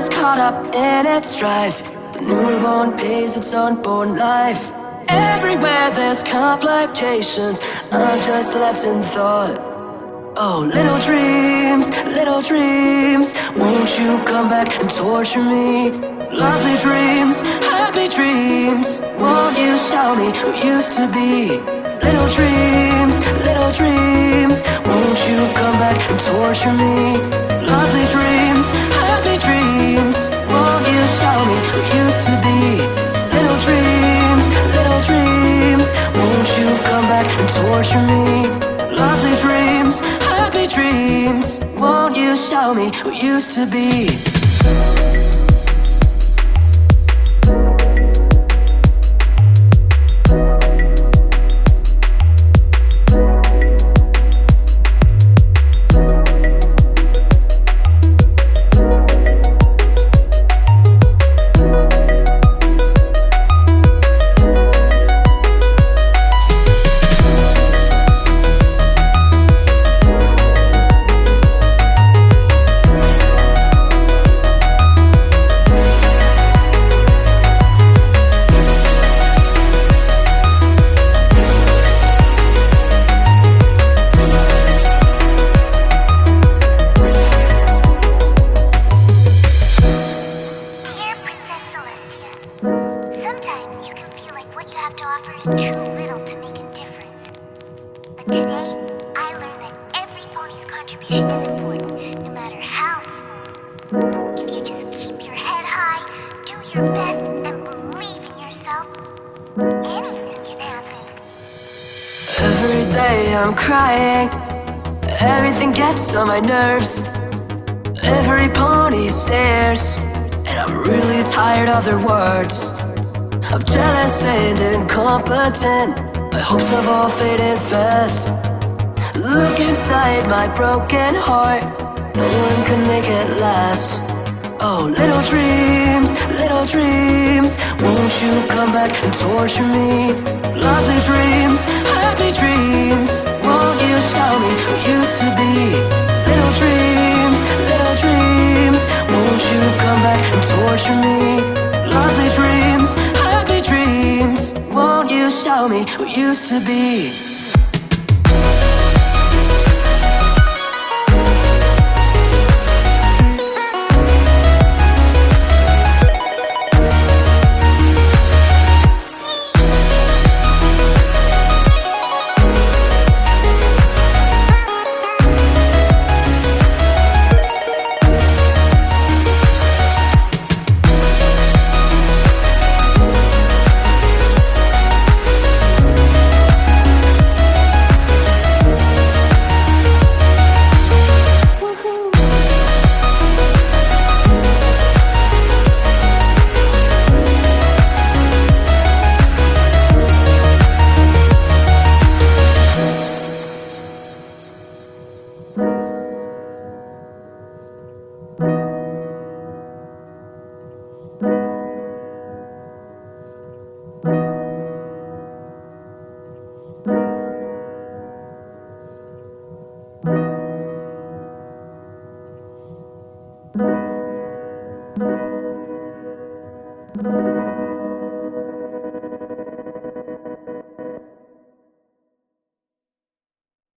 is caught up in its strife. The newborn pays its unborn life. Everywhere there's complications, I'm just left in thought. Oh, little dreams, won't you come back and torture me? Lovely dreams, happy dreams, won't you show me who used to be? Little dreams, won't you come back and torture me? Lovely dreams, happy dreams, won't you show me who used to be? Little dreams, won't you come back and torture me? Lovely dreams, happy dreams, won't you show me who used to be? Every day I'm crying, everything gets on my nerves. Every pony stares, and I'm really tired of their words. I'm jealous and incompetent, my hopes have all faded fast. Look inside my broken heart, no one can make it last. Oh, little dreams, won't you come back and torture me? Lovely dreams, happy dreams, won't you show me who used to be? Little dreams, won't you come back and torture me? Lovely dreams, happy dreams, won't you show me who used to be? You